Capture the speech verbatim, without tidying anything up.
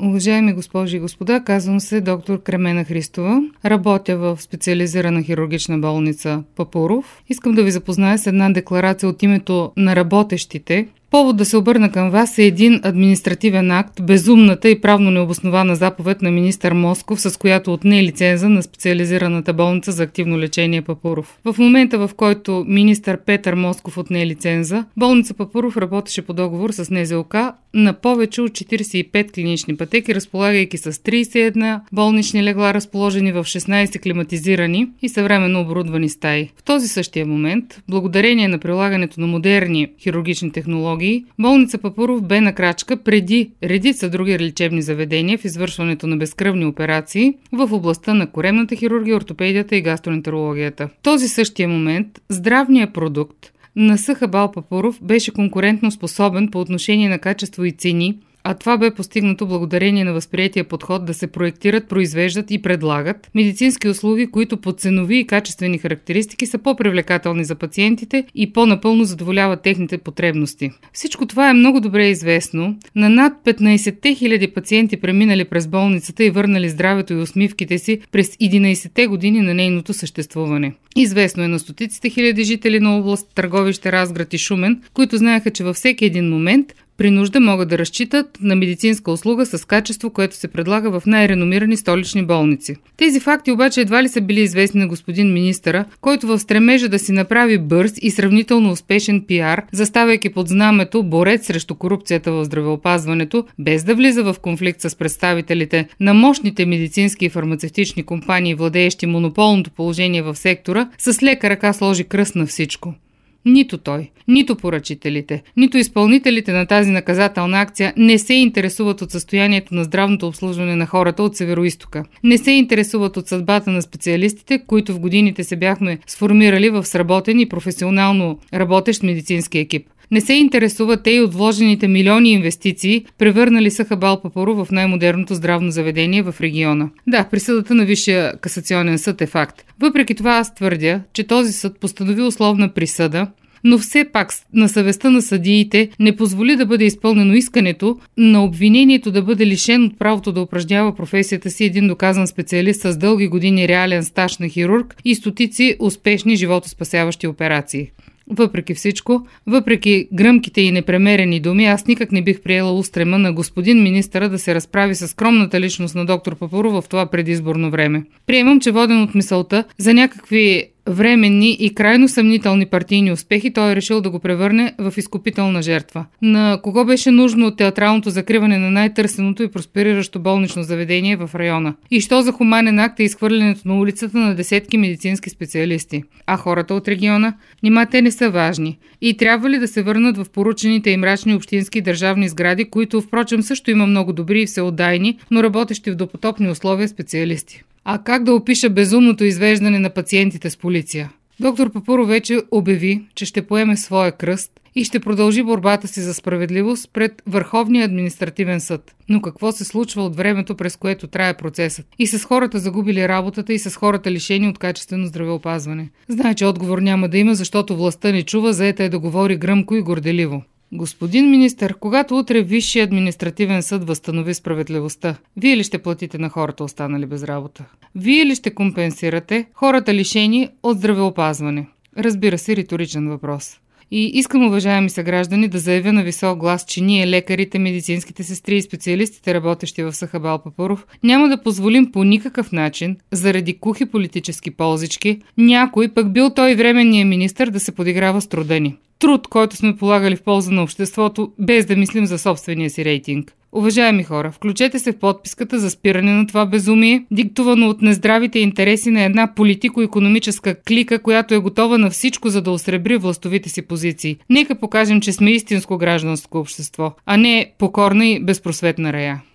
Уважаеми госпожи и господа, казвам се доктор Кремена Христова. Работя в специализирана хирургична болница Папуров. Искам да ви запозная с една декларация от името на работещите. Повод да се обърна към вас е един административен акт, безумната и правно необоснована заповед на министър Москов, с която отне лиценза на специализираната болница за активно лечение Папуров. В момента, в който министър Петър Москов отне лиценза, болница Папуров работеше по договор с Н З О К на повече от четиридесет и пет клинични пътеки, разполагайки с тридесет и една болнични легла, разположени в шестнадесет климатизирани и съвременно оборудвани стаи. В този същия момент, благодарение на прилагането на модерни хирургични технологии, болница Папуров бе на крачка преди редица други лечебни заведения в извършването на безкръвни операции в областта на коремната хирургия, ортопедията и гастроентерологията. В този същия момент здравният продукт на СХБАЛ Папуров беше конкурентно способен по отношение на качество и цени, а това бе постигнато благодарение на възприятия подход да се проектират, произвеждат и предлагат медицински услуги, които по ценови и качествени характеристики са по-привлекателни за пациентите и по-напълно задоволяват техните потребности. Всичко това е много добре известно на над петнадесет хиляди пациенти, преминали през болницата и върнали здравето и усмивките си през единадесетте години на нейното съществуване. Известно е на стотиците хиляди жители на област Търговище, Разград и Шумен, които знаеха, че във всеки един момент при нужда могат да разчитат на медицинска услуга с качество, което се предлага в най-реномирани столични болници. Тези факти обаче едва ли са били известни на господин министъра, който в стремежа да си направи бърз и сравнително успешен пиар, заставайки под знамето борец срещу корупцията в здравеопазването, без да влиза в конфликт с представителите на мощните медицински и фармацевтични компании, владеещи монополното положение в сектора, с лека ръка сложи кръст на всичко. Нито той, нито поръчителите, нито изпълнителите на тази наказателна акция не се интересуват от състоянието на здравното обслужване на хората от Североизтока. Не се интересуват от съдбата на специалистите, които в годините се бяхме сформирали в сработен и професионално работещ медицински екип. Не се интересуват те и от вложените милиони инвестиции, превърнали СХБАЛ Папуров в най-модерното здравно заведение в региона. Да, присъдата на Висшия касационен съд е факт. Въпреки това аз твърдя, че този съд постанови условна присъда, но все пак на съвестта на съдиите не позволи да бъде изпълнено искането на обвинението да бъде лишен от правото да упражнява професията си един доказан специалист с дълги години реален стаж на хирург и стотици успешни животоспасяващи операции. Въпреки всичко, въпреки гръмките и непремерени думи, аз никак не бих приела устрема на господин министъра да се разправи с скромната личност на доктор Папуров в това предизборно време. Приемам, че воден от мисълта за някакви временни и крайно съмнителни партийни успехи, той е решил да го превърне в изкупителна жертва. На кого беше нужно от театралното закриване на най-търсеното и проспериращо болнично заведение в района? И що за хуманен акт е изхвърлянето на улицата на десетки медицински специалисти? А хората от региона? Нима те не са важни. И трябва ли да се върнат в поручените и мрачни общински и държавни сгради, които впрочем също има много добри и всеотдайни, но работещи в допотопни условия специалисти? А как да опиша безумното извеждане на пациентите с полиция? Доктор Папуров вече обяви, че ще поеме своя кръст и ще продължи борбата си за справедливост пред Върховния административен съд. Но какво се случва от времето, през което трае процесът? И с хората загубили работата, и с хората лишени от качествено здравеопазване? Знае, че отговор няма да има, защото властта не чува, заета е да говори гръмко и горделиво. Господин министър, когато утре Висшия административен съд възстанови справедливостта, вие ли ще платите на хората, останали без работа? Вие ли ще компенсирате хората лишени от здравеопазване? Разбира се, риторичен въпрос. И искам, уважаеми съграждани, да заявя на висок глас, че ние, лекарите, медицинските сестри и специалистите, работещи в СХБАЛ Папуров, няма да позволим по никакъв начин, заради кухи политически ползички, някой, пък бил той временния министър, да се подиграва с труда ни. Труд, който сме полагали в полза на обществото, без да мислим за собствения си рейтинг. Уважаеми хора, включете се в подписката за спиране на това безумие, диктувано от нездравите интереси на една политико-икономическа клика, която е готова на всичко, за да осребри властовите си позиции. Нека покажем, че сме истинско гражданско общество, а не покорна и безпросветна рая.